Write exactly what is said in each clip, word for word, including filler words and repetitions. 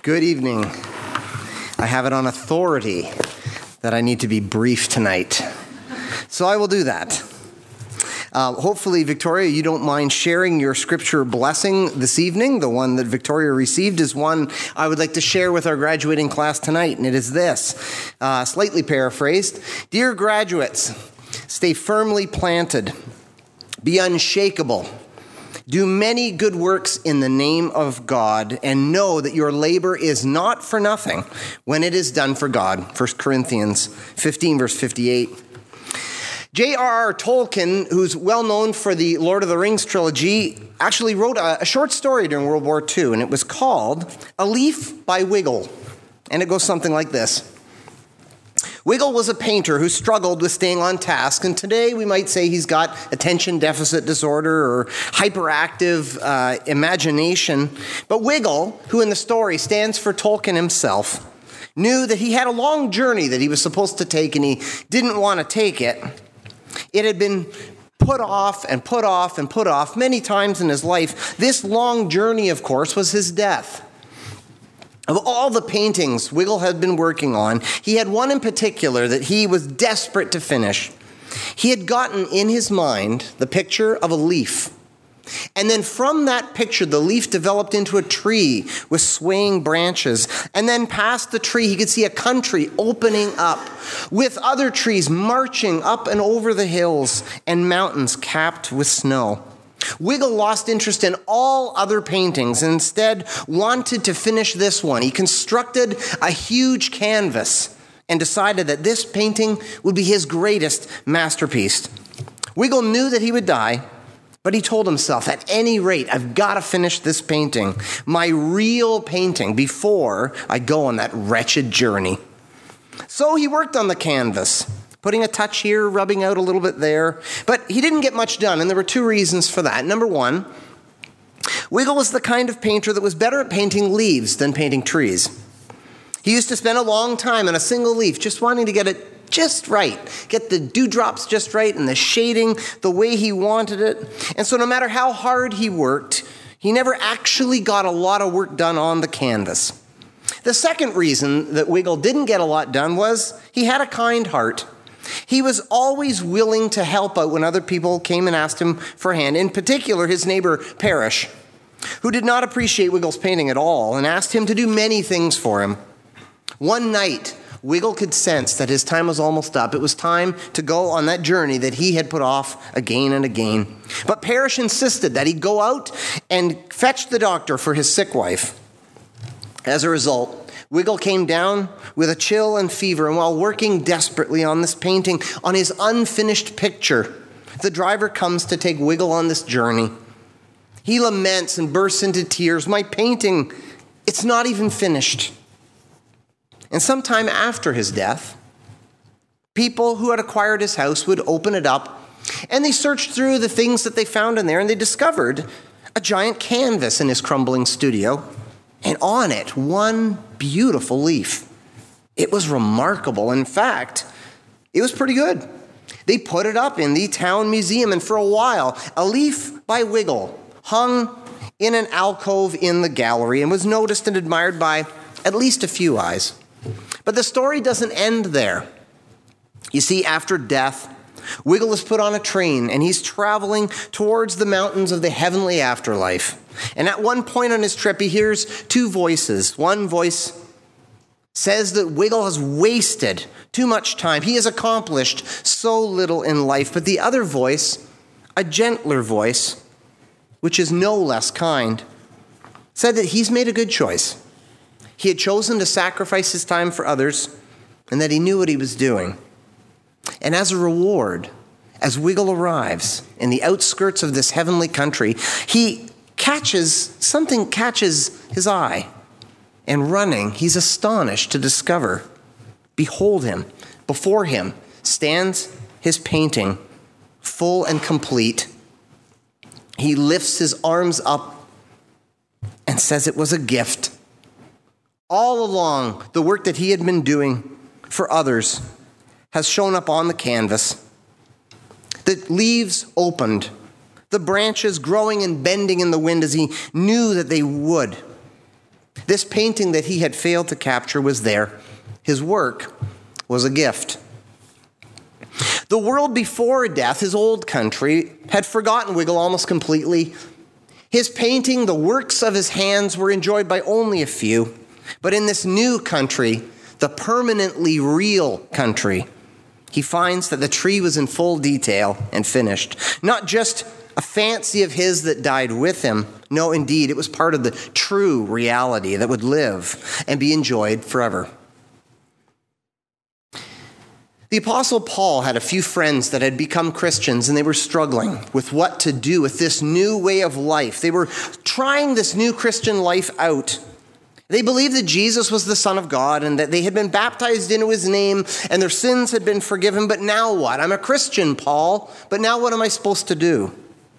Good evening. I have it on authority that I need to be brief tonight. So I will do that. Uh, hopefully, Victoria, you don't mind sharing your scripture blessing this evening. The one that Victoria received is one I would like to share with our graduating class tonight, and it is this, uh, slightly paraphrased. Dear graduates, stay firmly planted, be unshakable, do many good works in the name of God, and know that your labor is not for nothing when it is done for God. First Corinthians fifteen, verse fifty-eight. J R R Tolkien, who's well known for the Lord of the Rings trilogy, actually wrote a, a short story during World War Two, and it was called A Leaf by Wiggle. And it goes something like this. Wiggle was a painter who struggled with staying on task, and today we might say he's got attention deficit disorder or hyperactive uh, imagination. But Wiggle, who in the story stands for Tolkien himself, knew that he had a long journey that he was supposed to take, and he didn't want to take it. It had been put off and put off and put off many times in his life. This long journey, of course, was his death. Of all the paintings Wiggle had been working on, he had one in particular that he was desperate to finish. He had gotten in his mind the picture of a leaf. And then from that picture, the leaf developed into a tree with swaying branches. And then past the tree, he could see a country opening up with other trees marching up and over the hills and mountains capped with snow. Wiggle lost interest in all other paintings and instead wanted to finish this one. He constructed a huge canvas and decided that this painting would be his greatest masterpiece. Wiggle knew that he would die, but he told himself, at any rate, I've got to finish this painting, my real painting, before I go on that wretched journey. So he worked on the canvas, putting a touch here, rubbing out a little bit there. But he didn't get much done, and there were two reasons for that. Number one, Wiggle was the kind of painter that was better at painting leaves than painting trees. He used to spend a long time on a single leaf, just wanting to get it just right, get the dewdrops just right and the shading the way he wanted it. And so no matter how hard he worked, he never actually got a lot of work done on the canvas. The second reason that Wiggle didn't get a lot done was he had a kind heart. He was always willing to help out when other people came and asked him for a hand, in particular his neighbor Parrish, who did not appreciate Wiggle's painting at all and asked him to do many things for him. One night, Wiggle could sense that his time was almost up. It was time to go on that journey that he had put off again and again. But Parrish insisted that he go out and fetch the doctor for his sick wife. As a result, Wiggle came down with a chill and fever, and while working desperately on this painting, on his unfinished picture, the driver comes to take Wiggle on this journey. He laments and bursts into tears. My painting, it's not even finished. And sometime after his death, people who had acquired his house would open it up, and they searched through the things that they found in there, and they discovered a giant canvas in his crumbling studio, and on it, one beautiful leaf. It was remarkable. In fact, it was pretty good. They put it up in the town museum, and for a while, A Leaf by Wiggle hung in an alcove in the gallery and was noticed and admired by at least a few eyes. But the story doesn't end there. You see, after death, Wiggle is put on a train, and he's traveling towards the mountains of the heavenly afterlife. And at one point on his trip, he hears two voices. One voice says that Wiggle has wasted too much time. He has accomplished so little in life. But the other voice, a gentler voice, which is no less kind, said that he's made a good choice. He had chosen to sacrifice his time for others, and that he knew what he was doing. And as a reward, as Wiggle arrives in the outskirts of this heavenly country, he catches, something catches his eye. And running, he's astonished to discover, behold him, before him stands his painting, full and complete. He lifts his arms up and says it was a gift. All along, the work that he had been doing for others has shown up on the canvas. The leaves opened, the branches growing and bending in the wind as he knew that they would. This painting that he had failed to capture was there. His work was a gift. The world before death, his old country, had forgotten Wiggle almost completely. His painting, the works of his hands, were enjoyed by only a few. But in this new country, the permanently real country, he finds that the tree was in full detail and finished. Not just a fancy of his that died with him. No, indeed, it was part of the true reality that would live and be enjoyed forever. The Apostle Paul had a few friends that had become Christians, and they were struggling with what to do with this new way of life. They were trying this new Christian life out. They believed that Jesus was the Son of God and that they had been baptized into his name and their sins had been forgiven. But now what? I'm a Christian, Paul, but now what am I supposed to do?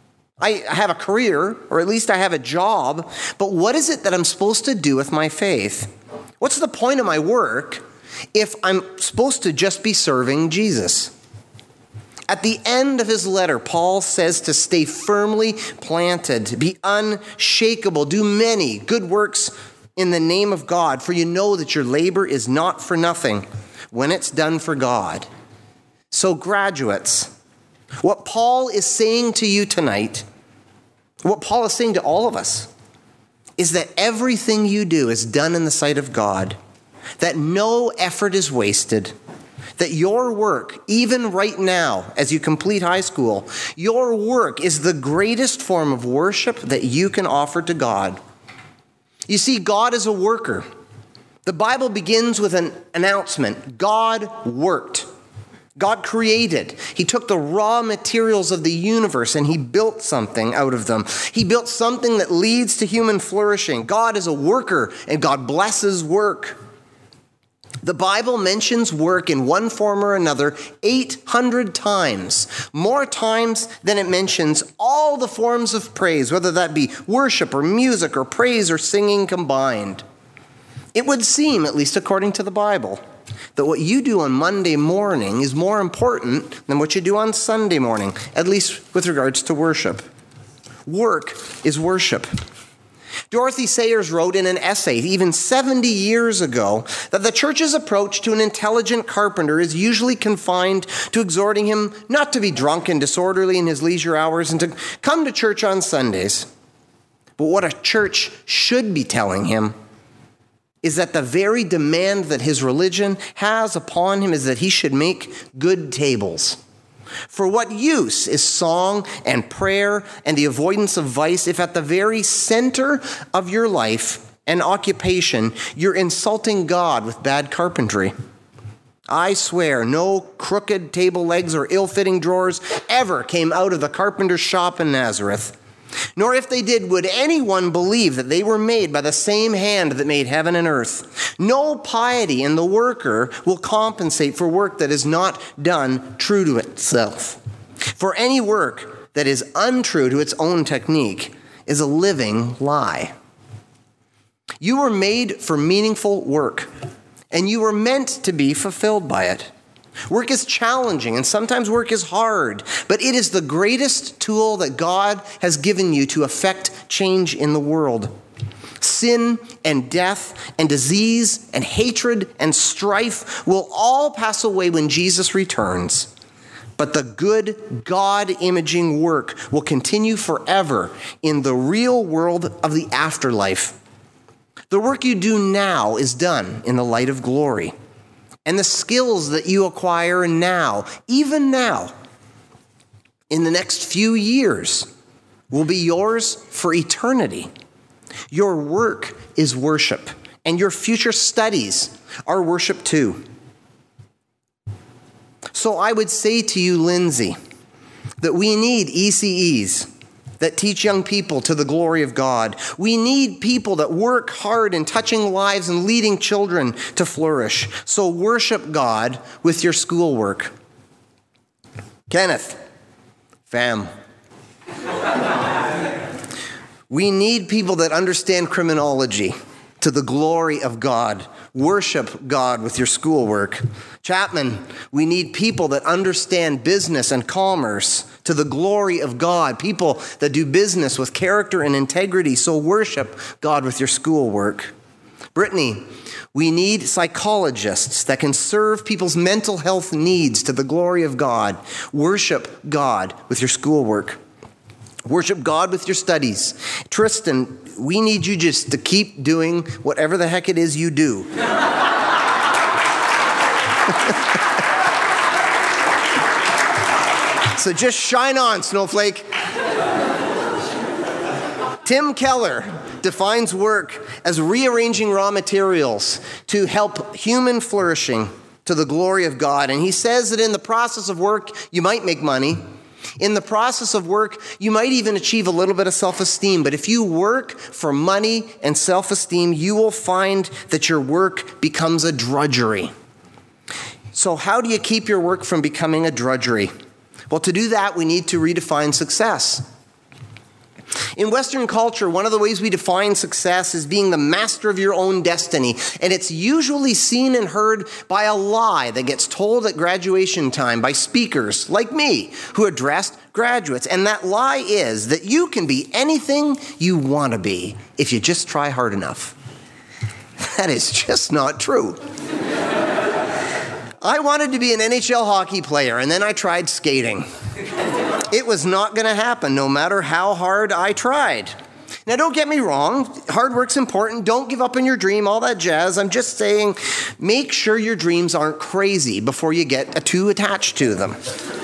I have a career, or at least I have a job, but what is it that I'm supposed to do with my faith? What's the point of my work if I'm supposed to just be serving Jesus? At the end of his letter, Paul says to stay firmly planted, be unshakable, do many good works in the name of God, for you know that your labor is not for nothing when it's done for God. So graduates, what Paul is saying to you tonight, what Paul is saying to all of us, is that everything you do is done in the sight of God, that no effort is wasted, that your work, even right now, as you complete high school, your work is the greatest form of worship that you can offer to God. You see, God is a worker. The Bible begins with an announcement. God worked. God created. He took the raw materials of the universe and he built something out of them. He built something that leads to human flourishing. God is a worker and God blesses work. The Bible mentions work in one form or another eight hundred times, more times than it mentions all the forms of praise, whether that be worship or music or praise or singing combined. It would seem, at least according to the Bible, that what you do on Monday morning is more important than what you do on Sunday morning, at least with regards to worship. Work is worship. Dorothy Sayers wrote in an essay even seventy years ago that the church's approach to an intelligent carpenter is usually confined to exhorting him not to be drunk and disorderly in his leisure hours and to come to church on Sundays. But what a church should be telling him is that the very demand that his religion has upon him is that he should make good tables. For what use is song and prayer and the avoidance of vice if at the very center of your life and occupation you're insulting God with bad carpentry? I swear no crooked table legs or ill-fitting drawers ever came out of the carpenter's shop in Nazareth. Nor if they did would anyone believe that they were made by the same hand that made heaven and earth. No piety in the worker will compensate for work that is not done true to itself. For any work that is untrue to its own technique is a living lie. You were made for meaningful work, and you were meant to be fulfilled by it. Work is challenging, and sometimes work is hard, but it is the greatest tool that God has given you to effect change in the world. Sin and death and disease and hatred and strife will all pass away when Jesus returns. But the good God-imaging work will continue forever in the real world of the afterlife. The work you do now is done in the light of glory. And the skills that you acquire now, even now, in the next few years, will be yours for eternity. Your work is worship, and your future studies are worship too. So I would say to you, Lindsay, that we need E C Es that teach young people to the glory of God. We need people that work hard in touching lives and leading children to flourish. So worship God with your schoolwork. Kenneth, fam. We need people that understand criminology to the glory of God. Worship God with your schoolwork. Chapman, we need people that understand business and commerce to the glory of God. People that do business with character and integrity. So worship God with your schoolwork. Brittany, we need psychologists that can serve people's mental health needs to the glory of God. Worship God with your schoolwork. Worship God with your studies. Tristan, we need you just to keep doing whatever the heck it is you do. So just shine on, Snowflake. Tim Keller defines work as rearranging raw materials to help human flourishing to the glory of God. And he says that in the process of work, you might make money. In the process of work, you might even achieve a little bit of self-esteem. But if you work for money and self-esteem, you will find that your work becomes a drudgery. So how do you keep your work from becoming a drudgery? Well, to do that, we need to redefine success. In Western culture, one of the ways we define success is being the master of your own destiny. And it's usually seen and heard by a lie that gets told at graduation time by speakers like me who addressed graduates. And that lie is that you can be anything you want to be if you just try hard enough. That is just not true. I wanted to be an N H L hockey player, and then I tried skating. It was not going to happen, no matter how hard I tried. Now, don't get me wrong. Hard work's important. Don't give up on your dream, all that jazz. I'm just saying, make sure your dreams aren't crazy before you get too attached to them.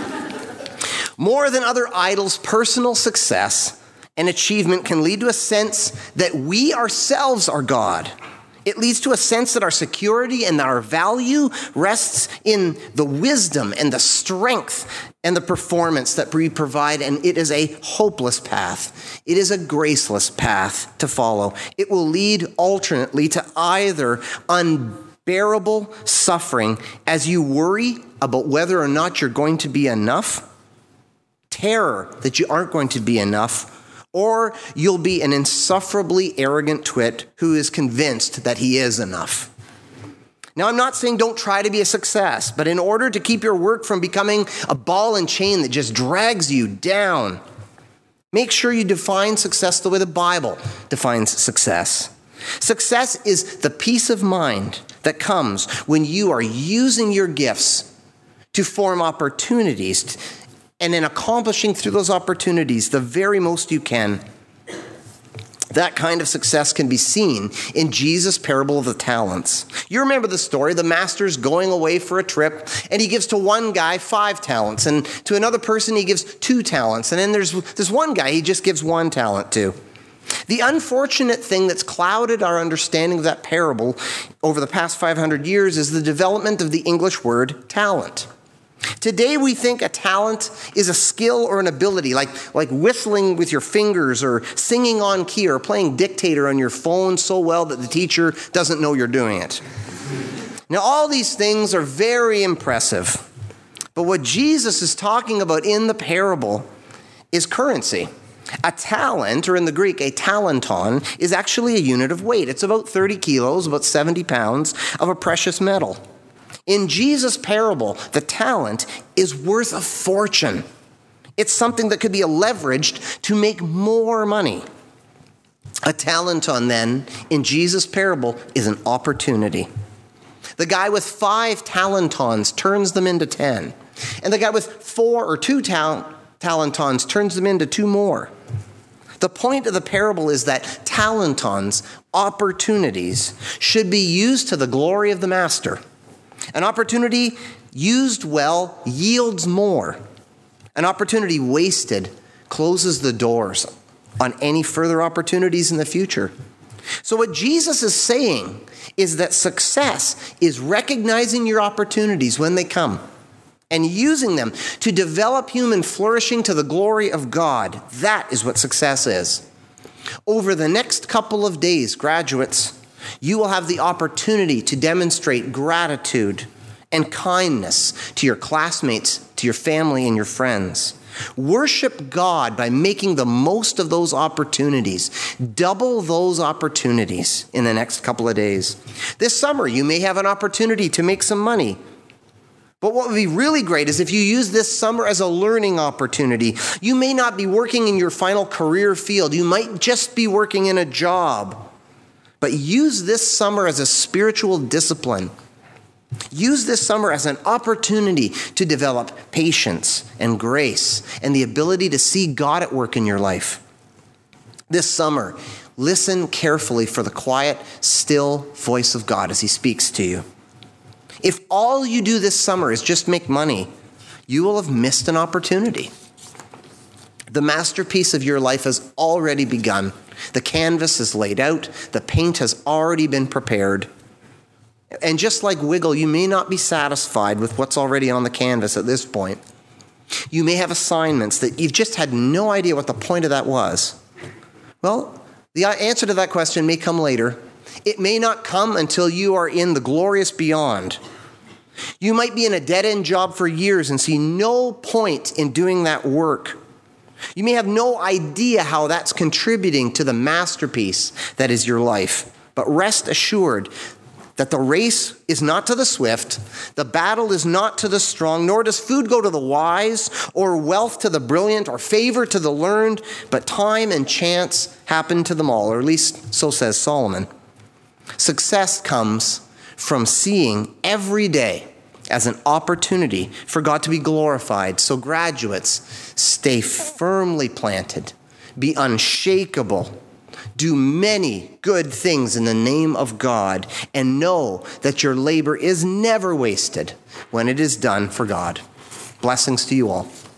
More than other idols, personal success and achievement can lead to a sense that we ourselves are God. It leads to a sense that our security and our value rests in the wisdom and the strength and the performance that we provide, and it is a hopeless path. It is a graceless path to follow. It will lead alternately to either unbearable suffering as you worry about whether or not you're going to be enough, terror that you aren't going to be enough, or you'll be an insufferably arrogant twit who is convinced that he is enough. Now, I'm not saying don't try to be a success, but in order to keep your work from becoming a ball and chain that just drags you down, make sure you define success the way the Bible defines success. Success is the peace of mind that comes when you are using your gifts to form opportunities and in accomplishing through those opportunities the very most you can. That kind of success can be seen in Jesus' parable of the talents. You remember the story, the master's going away for a trip, and he gives to one guy five talents, and to another person he gives two talents, and then there's this one guy he just gives one talent to. The unfortunate thing that's clouded our understanding of that parable over the past five hundred years is the development of the English word talent. Today we think a talent is a skill or an ability, like, like whistling with your fingers or singing on key or playing dictator on your phone so well that the teacher doesn't know you're doing it. Now, all these things are very impressive, but what Jesus is talking about in the parable is currency. A talent, or in the Greek, a talenton, is actually a unit of weight. It's about thirty kilos, about seventy pounds of a precious metal. In Jesus' parable, the talent is worth a fortune. It's something that could be leveraged to make more money. A talenton, then, in Jesus' parable, is an opportunity. The guy with five talentons turns them into ten. And the guy with four or two tal- talentons turns them into two more. The point of the parable is that talentons, opportunities, should be used to the glory of the master. An opportunity used well yields more. An opportunity wasted closes the doors on any further opportunities in the future. So what Jesus is saying is that success is recognizing your opportunities when they come and using them to develop human flourishing to the glory of God. That is what success is. Over the next couple of days, graduates, you will have the opportunity to demonstrate gratitude and kindness to your classmates, to your family, and your friends. Worship God by making the most of those opportunities. Double those opportunities in the next couple of days. This summer, you may have an opportunity to make some money. But what would be really great is if you use this summer as a learning opportunity. You may not be working in your final career field. You might just be working in a job. But use this summer as a spiritual discipline. Use this summer as an opportunity to develop patience and grace and the ability to see God at work in your life. This summer, listen carefully for the quiet, still voice of God as he speaks to you. If all you do this summer is just make money, you will have missed an opportunity. The masterpiece of your life has already begun. The canvas is laid out. The paint has already been prepared. And just like Wiggle, you may not be satisfied with what's already on the canvas at this point. You may have assignments that you've just had no idea what the point of that was. Well, the answer to that question may come later. It may not come until you are in the glorious beyond. You might be in a dead-end job for years and see no point in doing that work. You may have no idea how that's contributing to the masterpiece that is your life. But rest assured that the race is not to the swift, the battle is not to the strong, nor does food go to the wise, or wealth to the brilliant, or favor to the learned, but time and chance happen to them all, or at least so says Solomon. Success comes from seeing every day as an opportunity for God to be glorified. So graduates, stay firmly planted, be unshakable, do many good things in the name of God, and know that your labor is never wasted when it is done for God. Blessings to you all.